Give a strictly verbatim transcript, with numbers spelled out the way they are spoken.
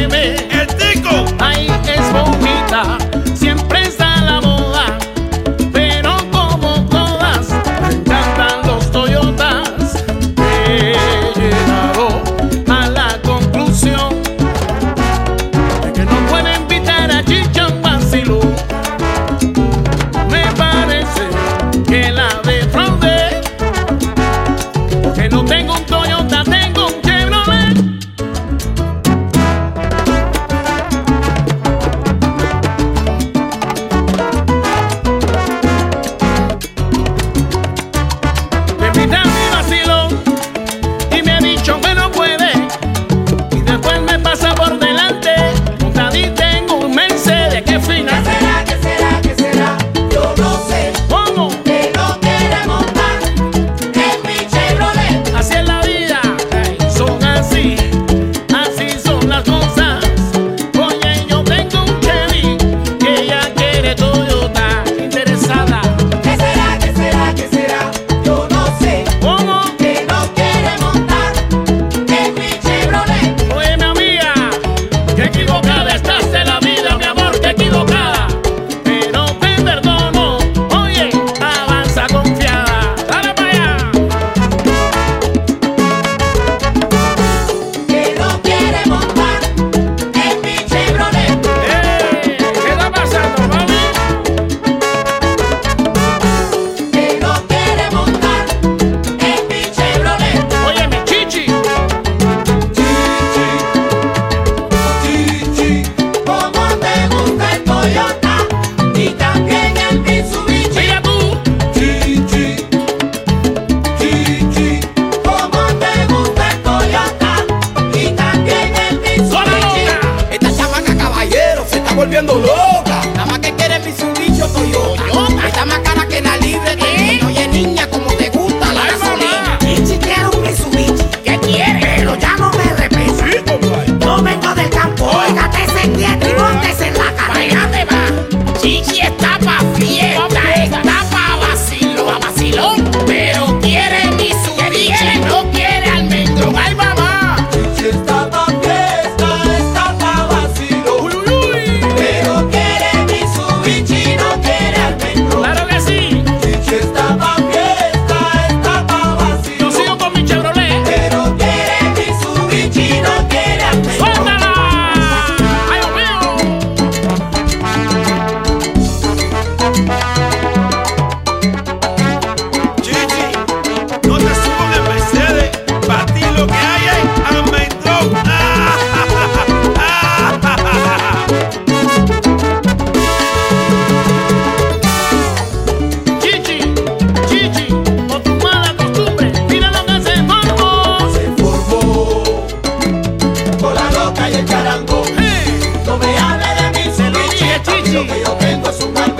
bebé. El tico. Ay, es bonita, siempre está a la moda, pero como todas, me encantan los Toyotas. He llegado a la conclusión de que no puedo invitar a Chicha a un vacilón. Me parece que la defraudé, porque no tengo un Toyota, tengo un Chevrolet. Me invita a mi vacilón y me ha dicho que no puede, y después me pasa por delante montadita en un Mercedes. ¡Qué fina! ¿Qué será, qué será, qué será? Yo no sé. ¿Cómo? Que no quiere montar en mi Chevrolet. Así es la vida, ay, son así, así son las cosas. Oye, yo tengo un Chevy que ella quiere Toyota, interesada. ¿Qué será, qué será, qué será? Yo no sé. ¿Cómo? Que no quiere montar en mi Chevrolet. Oye, mi amiga, que equivocada estás de la vida, mi amor, que equivocada. Pero te perdono, oye, avanza confiada. Dale para allá. Que no quiere montar en mi Chevrolet. Eh, ¿qué está pasando, mami? Que no quiere montar en mi Chevrolet. Oye, mi chichi. Chichi, como te gusta el Toyota y también el Mitsubishi. Mira tú. Chichi, Chichi, como te gusta el Toyota y también el ¡Sola Mitsubishi. loca! Esta chamaca, caballero, se está volviendo loca. Nada más que quiere Mitsubishi o Toyota. Toyota. Está más cara que la libre del niño. Oye, niña, como te gusta la Ay, gasolina. mamá. Chichi quiere un Mitsubishi. ¿Qué quiere? Pero ya no me repesa. Sí, compadre. Yo vengo del campo. Óigate ese quieto y móntese en la carrera. Allá te va. Chichi está pa' fiesta. Está pa' vacilo, pa' vacilón. Pero quiere Mitsubishi. No quiere almendrón. Ay, mamá. Chichi está pa' fiesta, está pa' vacilo, Uy, uy, uy. pero quiere Mitsubishi, no quiere almendro. Claro que sí. Chichi está pa' fiesta, está pa' vacilo, Yo sigo con mi Chevrolet. pero quiere Mitsubishi, no quiere almendro. ¡Suéltala! ¡Ay, Dios mío! Chichi, no te subas en Mercedes. Para ti lo que hay es almendrón. Ah, ja, ja, ja. Ah, ja, ja, ja. Chichi, Chichi, por tu mala costumbre, mira lo que se formó. Se formó con la loca y el charango. ¡Eh! No me hable de Mitsubishi, dije, Chichi. lo que yo tengo es un almendrón.